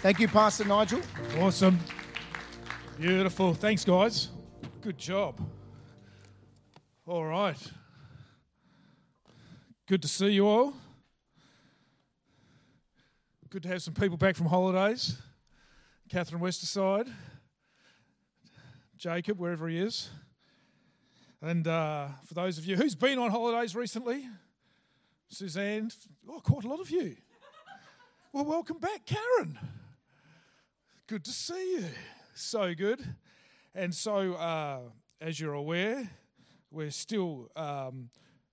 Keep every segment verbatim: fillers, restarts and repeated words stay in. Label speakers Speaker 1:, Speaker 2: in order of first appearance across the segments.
Speaker 1: Thank you, Pastor Nigel.
Speaker 2: Awesome. Beautiful. Thanks, guys. Good job. All right. Good to see you all. Good to have some people back from holidays. Catherine Westerside, Jacob, wherever he is. And uh, for those of you, who's been on holidays recently? Suzanne. Oh, quite a lot of you. Well, welcome back, Karen. Good to see you. So good. And so, uh, as you're aware, we're still, um,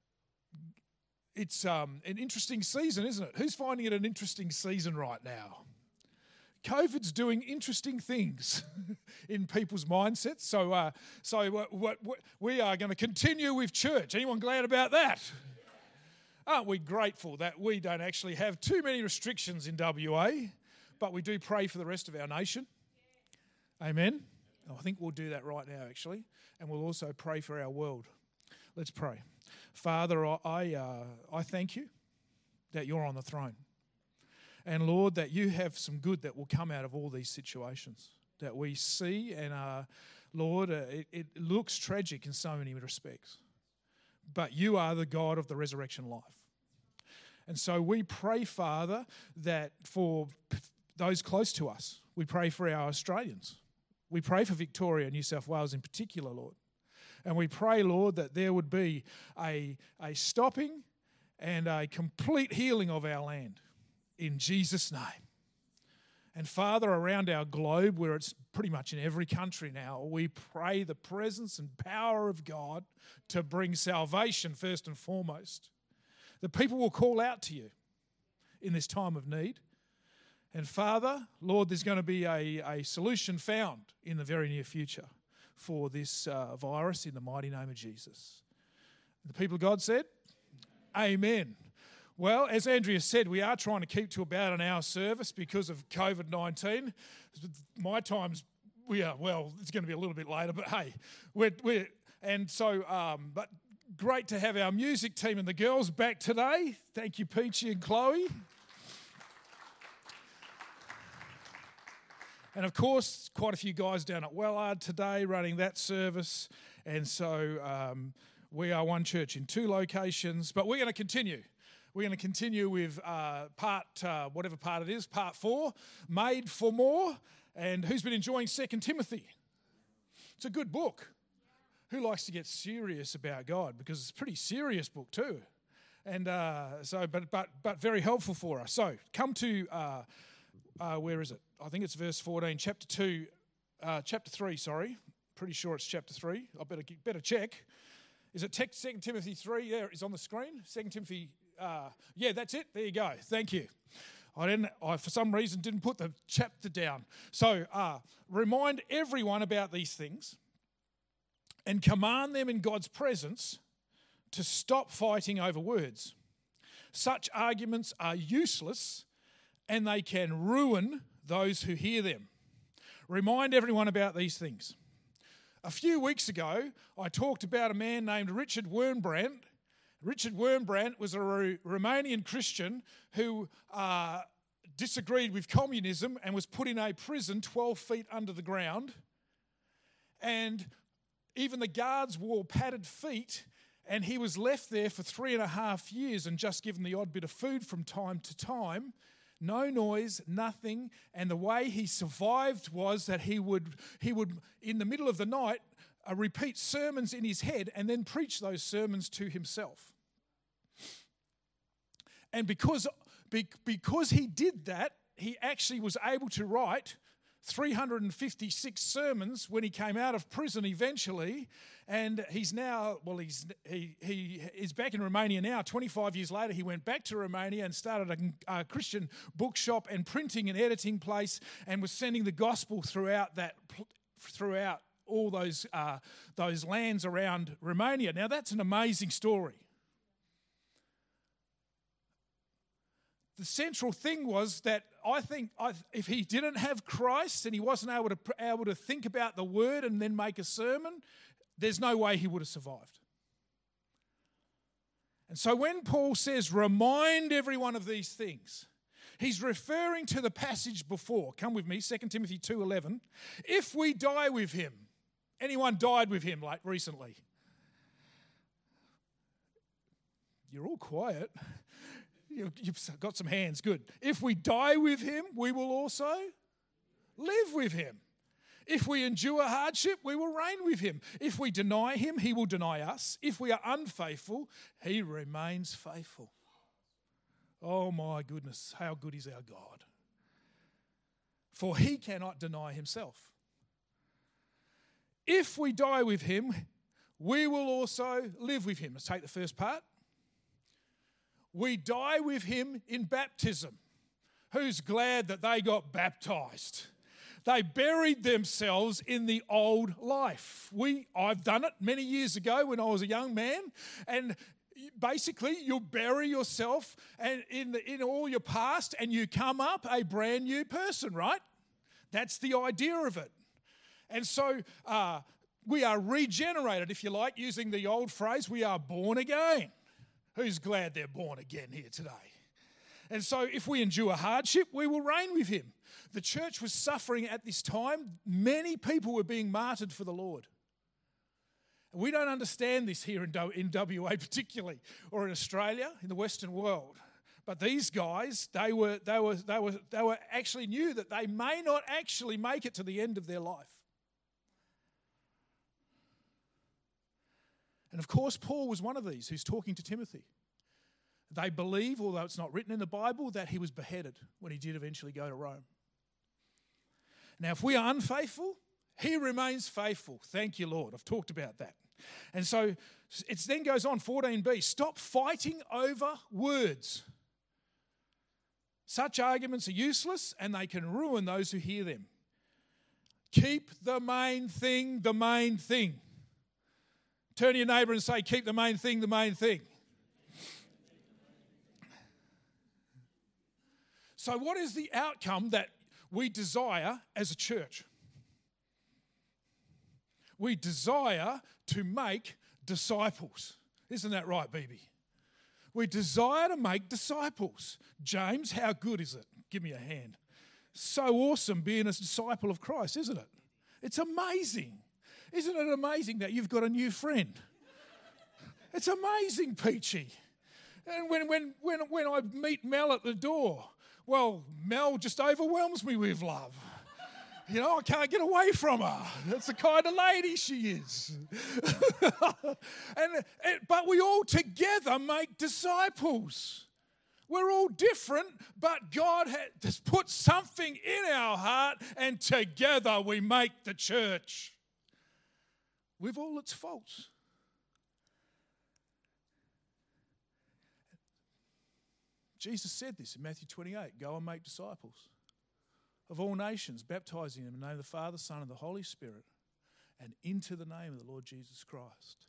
Speaker 2: it's um, an interesting season, isn't it? Who's finding it an interesting season right now? COVID's doing interesting things in people's mindsets. So, uh, so what, what, what, we are going to continue with church. Anyone glad about that? Aren't we grateful that we don't actually have too many restrictions in W A, but we do pray for the rest of our nation? Amen. I think we'll do that right now, actually, and we'll also pray for our world. Let's pray. Father, I uh, I thank you that you're on the throne. And Lord, that you have some good that will come out of all these situations that we see. And uh, Lord, uh, it, it looks tragic in so many respects. But you are the God of the resurrection life. And so we pray, Father, that for those close to us, we pray for our Australians. We pray for Victoria, New South Wales in particular, Lord. And we pray, Lord, that there would be a, a stopping and a complete healing of our land. In Jesus' name. And Father, around our globe, where it's pretty much in every country now, we pray the presence and power of God to bring salvation first and foremost. The people will call out to you in this time of need. And Father, Lord, there's going to be a, a solution found in the very near future for this uh, virus in the mighty name of Jesus. The people of God said, Amen. Well, as Andrea said, we are trying to keep to about an hour service because of COVID nineteen. My time's, we are, well, it's going to be a little bit later, but hey, we're, we're and so, um, but great to have our music team and the girls back today. Thank you, Peachy and Chloe. And of course, quite a few guys down at Wellard today running that service. And so um, we are one church in two locations, but we're going to continue. We're going to continue with uh, part, uh, whatever part it is, part four, Made for More. And who's been enjoying Second Timothy? It's a good book. Who likes to get serious about God? Because it's a pretty serious book too. And uh, so, but but but very helpful for us. So come to, uh, uh, where is it? I think it's verse fourteen, chapter two, uh, chapter three, sorry. Pretty sure it's chapter three. I better better check. Is it Second Timothy three? There, it's on the screen. Second Timothy Uh, yeah, that's it. There you go. Thank you. I didn't. I for some reason didn't put the chapter down. So uh, remind everyone about these things, and command them in God's presence to stop fighting over words. Such arguments are useless, and they can ruin those who hear them. Remind everyone about these things. A few weeks ago, I talked about a man named Richard Wurmbrand. Richard Wurmbrand was a Romanian Christian who uh, disagreed with communism and was put in a prison twelve feet under the ground. And even the guards wore padded feet, and he was left there for three and a half years and just given the odd bit of food from time to time. No noise, nothing. And the way he survived was that he would, he would in the middle of the night, Uh, repeat sermons in his head and then preach those sermons to himself. And because, be, because he did that, he actually was able to write three hundred fifty-six sermons when he came out of prison eventually. And he's now, well, he's he he is back in Romania now. twenty-five years later, he went back to Romania and started a, a Christian bookshop and printing and editing place, and was sending the gospel throughout that throughout all those uh, those lands around Romania. Now, that's an amazing story. The central thing was that I think if he didn't have Christ and he wasn't able to able to think about the word and then make a sermon, there's no way he would have survived. And so when Paul says, remind everyone of these things, He's referring to the passage before. Come with me, Second Timothy two eleven. If we die with him. Anyone died with him like recently? You're all quiet. You've got some hands. Good. If we die with him, we will also live with him. If we endure hardship, we will reign with him. If we deny him, he will deny us. If we are unfaithful, he remains faithful. Oh my goodness, how good is our God? For he cannot deny himself. If we die with him, we will also live with him. Let's take the first part. We die with him in baptism. Who's glad that they got baptized? They buried themselves in the old life. We, I've done it many years ago when I was a young man, and basically you bury yourself and in, the, in all your past and you come up a brand new person, right? That's the idea of it. And so uh, we are regenerated, if you like, using the old phrase, we are born again. Who's glad they're born again here today? And so if we endure hardship, we will reign with him. The church was suffering at this time. Many people were being martyred for the Lord. We don't understand this here in W A particularly, or in Australia, in the Western world. But these guys, they were, they were, they were, they were actually knew that they may not actually make it to the end of their life. And of course, Paul was one of these who's talking to Timothy. They believe, although it's not written in the Bible, that he was beheaded when he did eventually go to Rome. Now, if we are unfaithful, he remains faithful. Thank you, Lord. I've talked about that. And so it then goes on, fourteen b, stop fighting over words. Such arguments are useless and they can ruin those who hear them. Keep the main thing the main thing. Turn to your neighbour and say, keep the main thing the main thing. So what is the outcome that we desire as a church? We desire to make disciples. Isn't that right, B B? We desire to make disciples. James, how good is it? Give me a hand. So awesome being a disciple of Christ, isn't it? It's amazing. Isn't it amazing that you've got a new friend? It's amazing, Peachy. And when, when, when, when I meet Mel at the door, well, Mel just overwhelms me with love. You know, I can't get away from her. That's the kind of lady she is. and, and But we all together make disciples. We're all different, but God has put something in our heart, and together we make the church. With all its faults. Jesus said this in Matthew twenty-eight, go and make disciples of all nations, baptizing them in the name of the Father, Son, and the Holy Spirit, and into the name of the Lord Jesus Christ.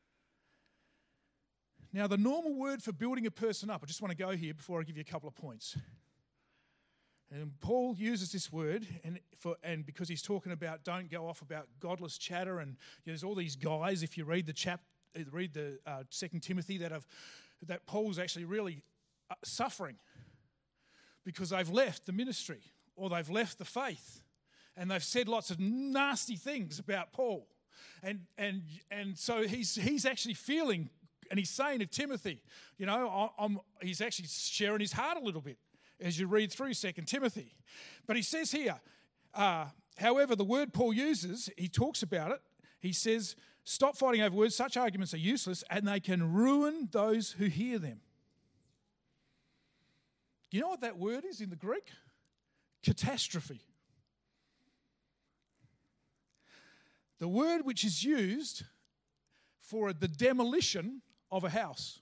Speaker 2: Now, the normal word for building a person up, I just want to go here before I give you a couple of points. And Paul uses this word, and for and because he's talking about don't go off about godless chatter, and you know, there's all these guys. If you read the chap, read the uh, Second Timothy, that have that Paul's actually really uh, suffering because they've left the ministry or they've left the faith, and they've said lots of nasty things about Paul, and and and so he's he's actually feeling, and he's saying to Timothy, you know, I'm, he's actually sharing his heart a little bit as you read through Second Timothy. But he says here, uh, however, the word Paul uses, he talks about it. He says, stop fighting over words. Such arguments are useless and they can ruin those who hear them. You know what that word is in the Greek? Catastrophe. The word which is used for the demolition of a house.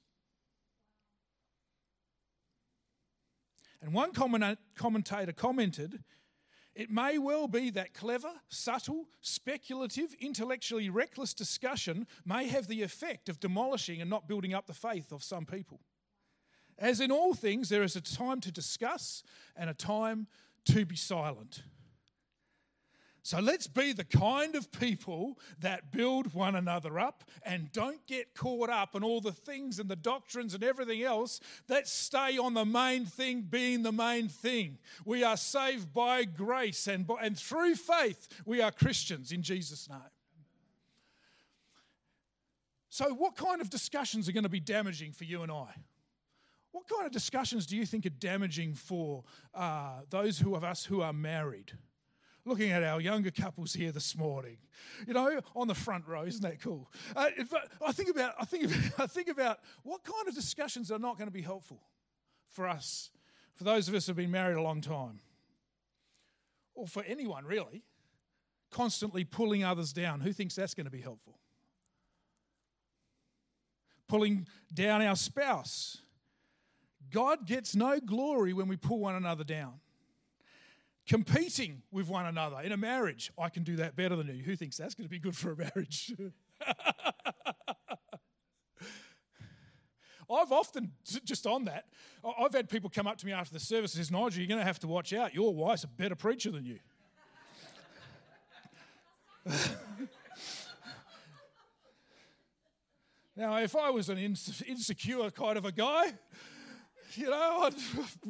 Speaker 2: And one commentator commented, it may well be that clever, subtle, speculative, intellectually reckless discussion may have the effect of demolishing and not building up the faith of some people. As in all things, there is a time to discuss and a time to be silent. So let's be the kind of people that build one another up and don't get caught up in all the things and the doctrines and everything else. Let's stay on the main thing being the main thing. We are saved by grace and, by, and through faith we are Christians in Jesus' name. So what kind of discussions are going to be damaging for you and I? What kind of discussions do you think are damaging for uh, those who of us who are married? Looking at our younger couples here this morning, you know, on the front row, isn't that cool? Uh, but I think about, I think, about, I think about what kind of discussions are not going to be helpful for us, for those of us who have been married a long time, or for anyone really. Constantly pulling others down. Who thinks that's going to be helpful? Pulling down our spouse. God gets no glory when we pull one another down. Competing with one another in a marriage. I can do that better than you. Who thinks that's going to be good for a marriage? I've often, just on that, I've had people come up to me after the service and says, Nigel, you're going to have to watch out. Your wife's a better preacher than you. Now, if I was an insecure kind of a guy, you know, I'd...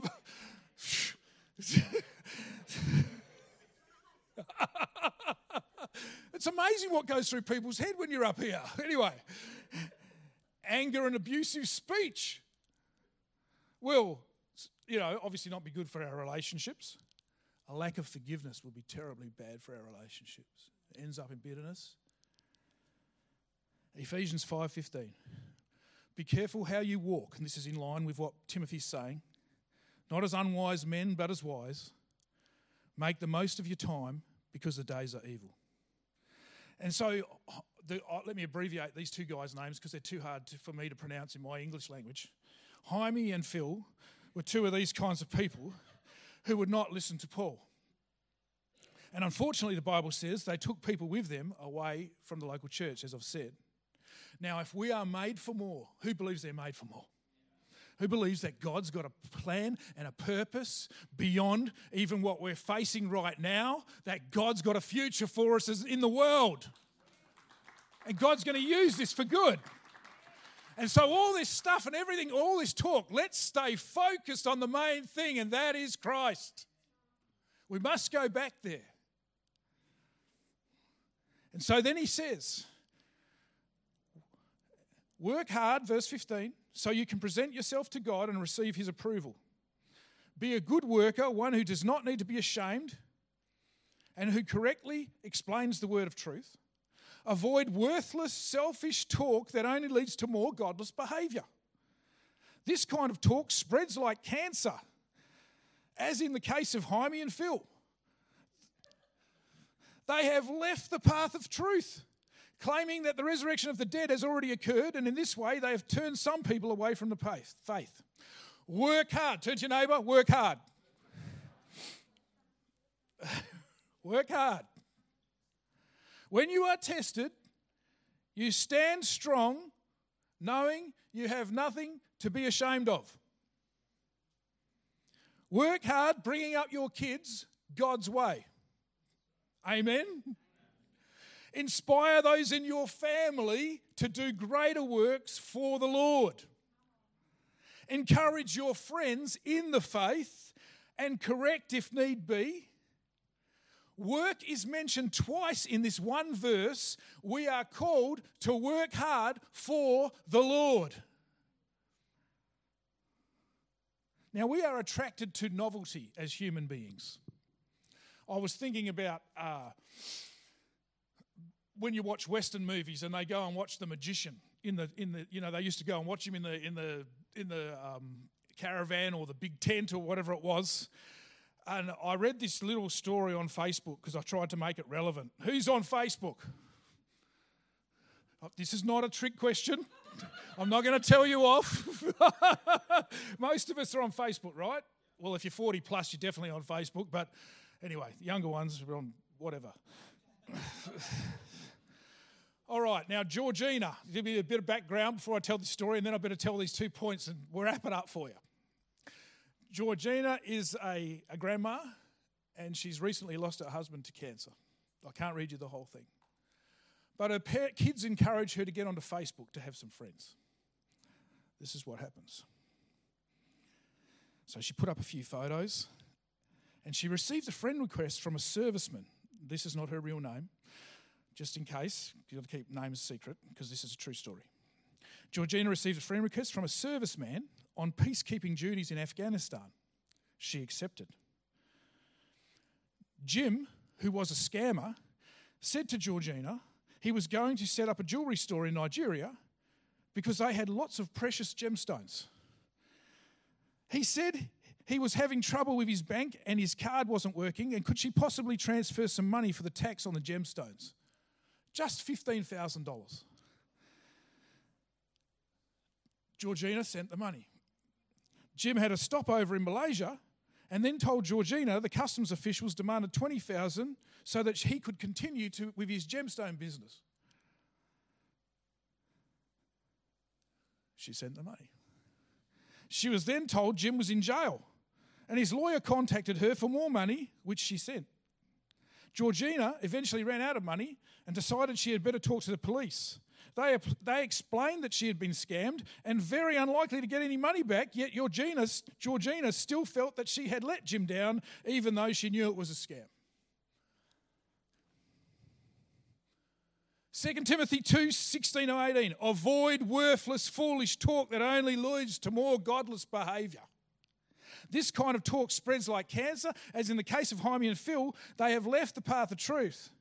Speaker 2: It's amazing what goes through people's head when you're up here. Anyway, anger and abusive speech will, you know, obviously not be good for our relationships. A lack of forgiveness will be terribly bad for our relationships. It ends up in bitterness. Ephesians five fifteen. Be careful how you walk, and this is in line with what Timothy's saying. Not as unwise men, but as wise. Make the most of your time because the days are evil. And so, the, uh, let me abbreviate these two guys' names because they're too hard to, for me to pronounce in my English language. Jaime and Phil were two of these kinds of people who would not listen to Paul. And unfortunately, the Bible says they took people with them away from the local church, as I've said. Now, if we are made for more, who believes they're made for more? Who believes that God's got a plan and a purpose beyond even what we're facing right now, that God's got a future for us in the world. And God's going to use this for good. And so all this stuff and everything, all this talk, let's stay focused on the main thing, and that is Christ. We must go back there. And so then he says, work hard, verse fifteen, so you can present yourself to God and receive his approval. Be a good worker, one who does not need to be ashamed and who correctly explains the word of truth. Avoid worthless, selfish talk that only leads to more godless behaviour. This kind of talk spreads like cancer, as in the case of Jaime and Phil. They have left the path of truth, claiming that the resurrection of the dead has already occurred, and in this way they have turned some people away from the faith. Work hard. Turn to your neighbour, work hard. Work hard. When you are tested, you stand strong, knowing you have nothing to be ashamed of. Work hard bringing up your kids God's way. Amen? Inspire those in your family to do greater works for the Lord. Encourage your friends in the faith and correct if need be. Work is mentioned twice in this one verse. We are called to work hard for the Lord. Now, we are attracted to novelty as human beings. I was thinking about uh, when you watch Western movies and they go and watch The Magician in the in the you know they used to go and watch him in the in the in the um, caravan or the big tent or whatever it was. And I read this little story on Facebook because I tried to make it relevant. Who's on Facebook? Oh, this is not a trick question. I'm not going to tell you off. Most of us are on Facebook, right? Well, if you're forty plus, you're definitely on Facebook. But anyway, younger ones are on whatever. All right, now Georgina, give me a bit of background before I tell the story, and then I better tell these two points and we'll wrap it up for you. Georgina is a, a grandma, and she's recently lost her husband to cancer. I can't read you the whole thing. But her pa- kids encourage her to get onto Facebook to have some friends. This is what happens. So she put up a few photos and she received a friend request from a serviceman. This is not her real name, just in case. You've got to keep names secret because this is a true story. Georgina received a friend request from a serviceman on peacekeeping duties in Afghanistan. She accepted. Jim, who was a scammer, said to Georgina he was going to set up a jewellery store in Nigeria because they had lots of precious gemstones. He said he was having trouble with his bank and his card wasn't working, and could she possibly transfer some money for the tax on the gemstones? Just fifteen thousand dollars. Georgina sent the money. Jim had a stopover in Malaysia and then told Georgina the customs officials demanded twenty thousand dollars so that he could continue to with his gemstone business. She sent the money. She was then told Jim was in jail, and his lawyer contacted her for more money, which she sent. Georgina eventually ran out of money and decided she had better talk to the police. They, they explained that she had been scammed and very unlikely to get any money back, yet Georgina, Georgina still felt that she had let Jim down, even though she knew it was a scam. Second Timothy two, sixteen to eighteen. Avoid worthless, foolish talk that only leads to more godless behaviour. This kind of talk spreads like cancer, as in the case of Jaime and Phil, they have left the path of truth.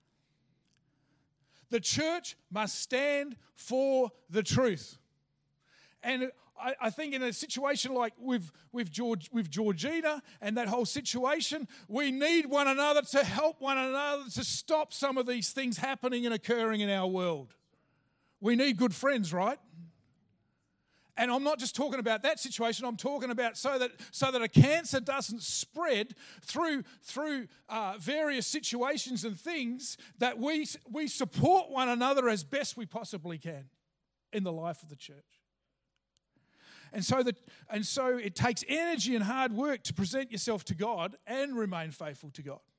Speaker 2: The church must stand for the truth. And I, I think in a situation like with, with, George, with Georgina and that whole situation, we need one another to help one another to stop some of these things happening and occurring in our world. We need good friends, right? And I'm not just talking about that situation. I'm talking about so that so that a cancer doesn't spread through through uh, various situations and things, that we we support one another as best we possibly can in the life of the church. And so that and so it takes energy and hard work to present yourself to God and remain faithful to God.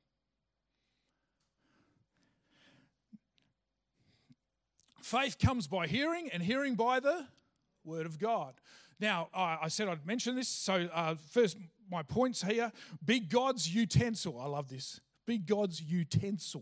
Speaker 2: Faith comes by hearing, and hearing by the Word of God. Now, uh, I said I'd mention this. So uh, first, my points here. Be God's utensil. I love this. Be God's utensil.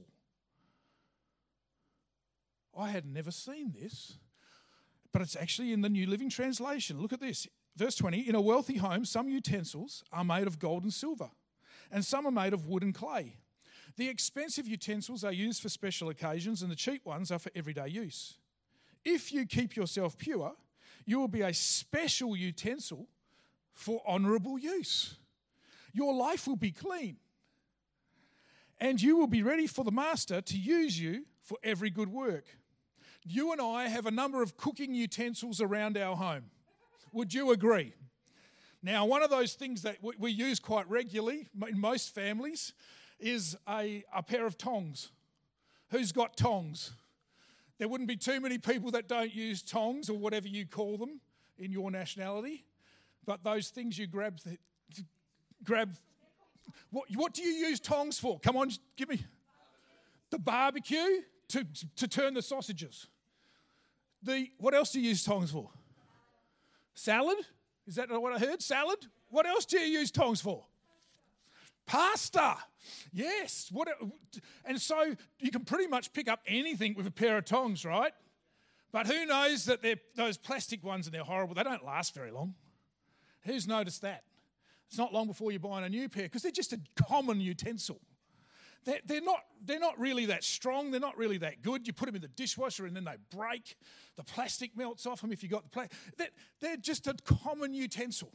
Speaker 2: I had never seen this, but it's actually in the New Living Translation. Look at this. Verse twenty, in a wealthy home, some utensils are made of gold and silver, and some are made of wood and clay. The expensive utensils are used for special occasions, and the cheap ones are for everyday use. If you keep yourself pure, you will be a special utensil for honourable use. Your life will be clean, and you will be ready for the master to use you for every good work. You and I have a number of cooking utensils around our home. Would you agree? Now, one of those things that we use quite regularly in most families is a, a pair of tongs. Who's got tongs? There wouldn't be too many people that don't use tongs or whatever you call them in your nationality. But those things you grab, grab. What, what do you use tongs for? Come on, give me. The barbecue to, to turn the sausages. The what else do you use tongs for? Salad? Is that what I heard? Salad? What else do you use tongs for? Pasta. Yes. What? And so you can pretty much pick up anything with a pair of tongs, right? But who knows that they're those plastic ones and they're horrible. They don't last very long. Who's noticed that? It's not long before you're buying a new pair because they're just a common utensil. They're, they're not they're not really that strong. They're not really that good. You put them in the dishwasher and then they break. The plastic melts off them if you got the plastic. They're, they're just a common utensil.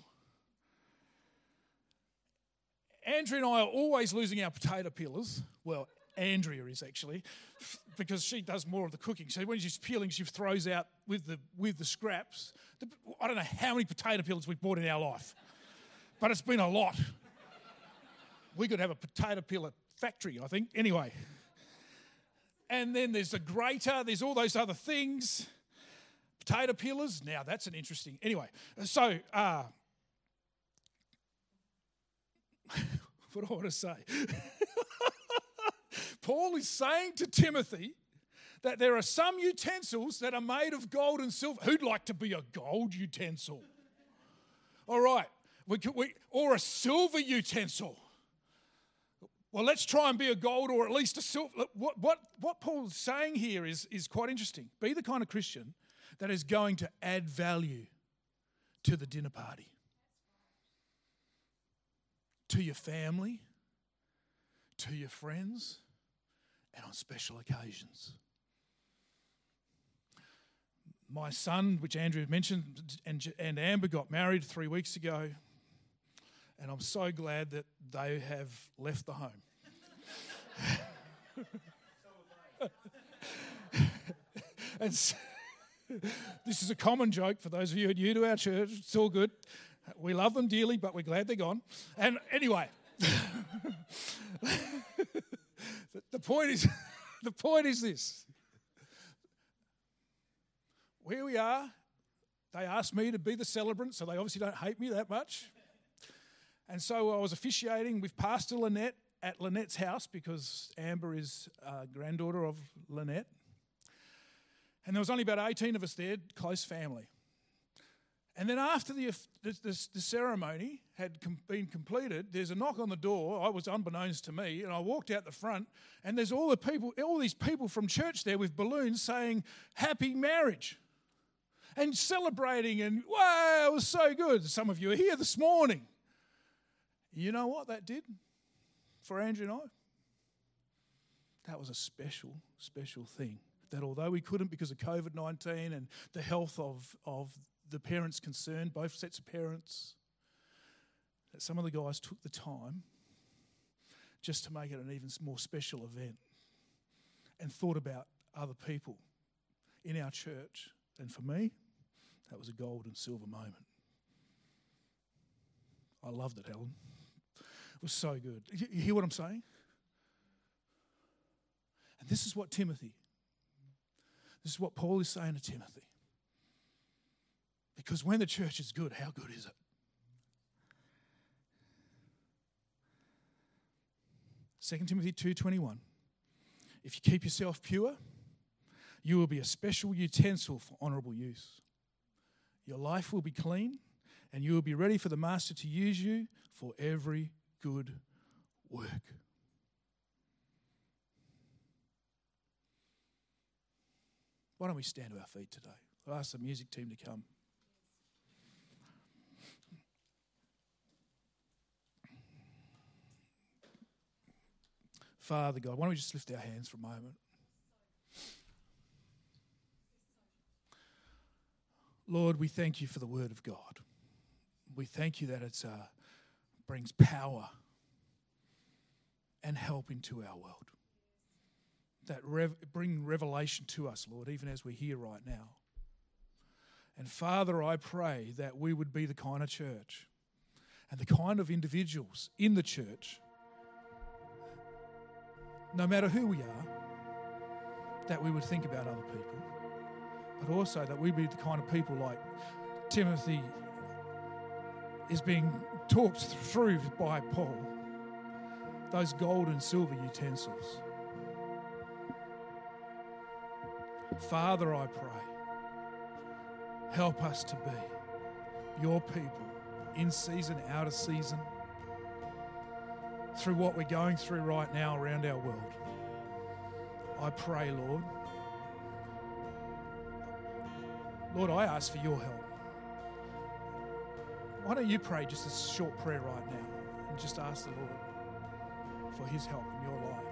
Speaker 2: Andrea and I are always losing our potato peelers. Well, Andrea is actually, because she does more of the cooking. So when she's peeling, she throws out with the with the scraps. The, I don't know how many potato peelers we've bought in our life, but it's been a lot. We could have a potato peeler factory, I think. Anyway. And then there's the grater. There's all those other things. Potato peelers. Now, that's an interesting... Anyway, so... Uh, what do I want to say? Paul is saying to Timothy that there are some utensils that are made of gold and silver. Who'd like to be a gold utensil? All right, we could, we, or a silver utensil. Well, let's try and be a gold or at least a silver. What, what, what Paul's saying here is, is quite interesting. Be the kind of Christian that is going to add value to the dinner party, to your family, to your friends, and on special occasions. My son, which Andrew mentioned, and, and Amber got married three weeks ago, and I'm so glad that they have left the home. And so, this is a common joke for those of you who are new to our church. It's all good. We love them dearly, but we're glad they're gone. And anyway, the point is, the point is this. Where we are, they asked me to be the celebrant, so they obviously don't hate me that much. And so I was officiating with Pastor Lynette at Lynette's house because Amber is a granddaughter of Lynette. And there was only about eighteen of us there, close family. And then after the, the, the, the ceremony had com- been completed, there's a knock on the door. I was unbeknownst to me, and I walked out the front, and there's all the people, all these people from church there with balloons saying, "Happy marriage," and celebrating, and wow, it was so good. Some of you are here this morning. You know what that did for Andrew and I? That was a special, special thing. That although we couldn't because of covid nineteen and the health of, of the parents concerned, both sets of parents, that some of the guys took the time just to make it an even more special event and thought about other people in our church. And for me, that was a gold and silver moment. I loved it, Helen. It was so good. You hear what I'm saying? And this is what Timothy, this is what Paul is saying to Timothy. Because when the church is good, how good is it? Second Timothy two twenty-one. If you keep yourself pure, you will be a special utensil for honourable use. Your life will be clean, and you will be ready for the Master to use you for every good work. Why don't we stand to our feet today? I'll ask the music team to come. Father God, why don't we just lift our hands for a moment? Lord, we thank you for the word of God. We thank you that it uh, brings power and help into our world. That rev- bring revelation to us, Lord, even as we're here right now. And Father, I pray that we would be the kind of church and the kind of individuals in the church, no matter who we are, that we would think about other people, but also that we be the kind of people like Timothy is being talked through by Paul, those gold and silver utensils. Father, I pray, help us to be your people in season, out of season, through what we're going through right now around our world. I pray, Lord, Lord, I ask for your help. Why don't you pray just a short prayer right now and just ask the Lord for his help in your life?